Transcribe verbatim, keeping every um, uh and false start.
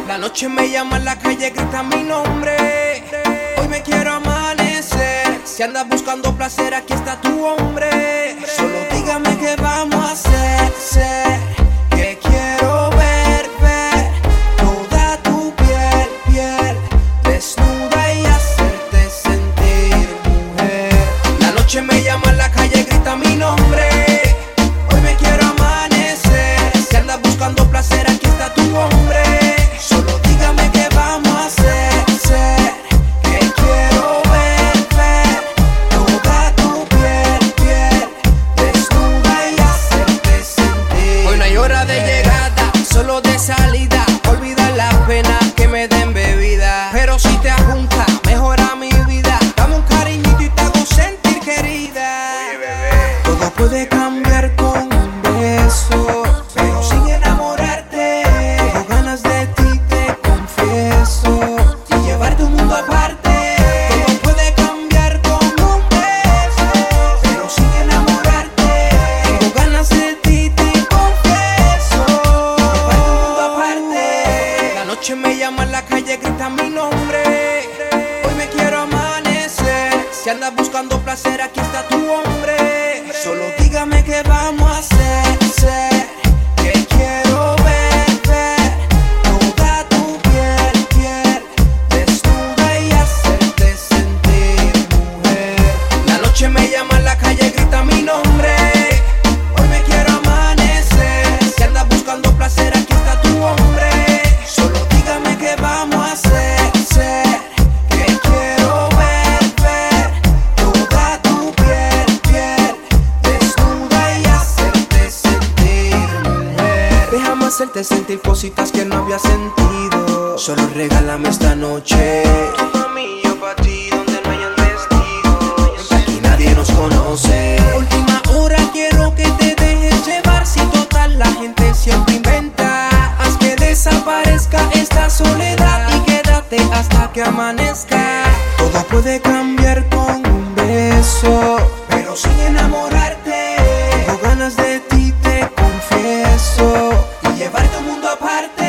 La noche me llama en la calle, grita mi nombre. Hoy me quiero amanecer. Si andas buscando placer, aquí está tu hombre. Solo dígame qué vamos a hacer, ser, que quiero ver, ver toda tu piel, piel desnuda y hacerte sentir mujer. La noche me llama en la calle, grita mi nombre. Hoy me quiero amanecer. Si andas buscando placer, aquí está tu hombre. Solo dígame qué vamos a hacer, ser, que quiero ver, ver toda tu piel, piel desnuda y hacerte sentir. Hoy no hay hora de llegada, solo de salida. Olvida la pena que me den bebida. Pero si te ajunta, mejora mi vida. Dame un cariñito y te hago sentir querida. Oye, bebé, todo puede cambiar con un beso, pero sin enamorarte. Tengo ganas de ti, te confieso, y llevarte un mundo aparte. Todo puede cambiar con un beso, pero sin enamorarte. Tengo ganas de ti, te confieso, llevarte un mundo aparte. La noche me llama en la calle, grita mi nombre. Hoy me quiero amanecer. Si andas buscando placer, aquí está tu hombre. Solo dígame qué vamos a hacer, ser, que quiero ver, ver toda tu piel, piel desnuda y hacerte sentir mujer. La noche me llama en la calle, grita mi nombre. Hoy me quiero amanecer. Si andas buscando placer, aquí está tu hombre. Solo dígame qué vamos a hacer, ser, que quiero ver, ver toda tu piel, piel desnuda y hacerte sentir mujer. Déjame hacerte sentir cositas que no había sentido. Solo regálame esta noche. Tu mami, yo pa' ti, donde no hayan testigos. Aquí nadie nos conoce. Última hora, quiero que te dejes llevar. Si total la gente siempre inventa. Haz que desaparezca esta soledad y quédate hasta que amanezca. Todo puede cambiar con un beso, pero sin enamorarte. Tengo ganas de ti, te confieso, y llevarte un mundo aparte.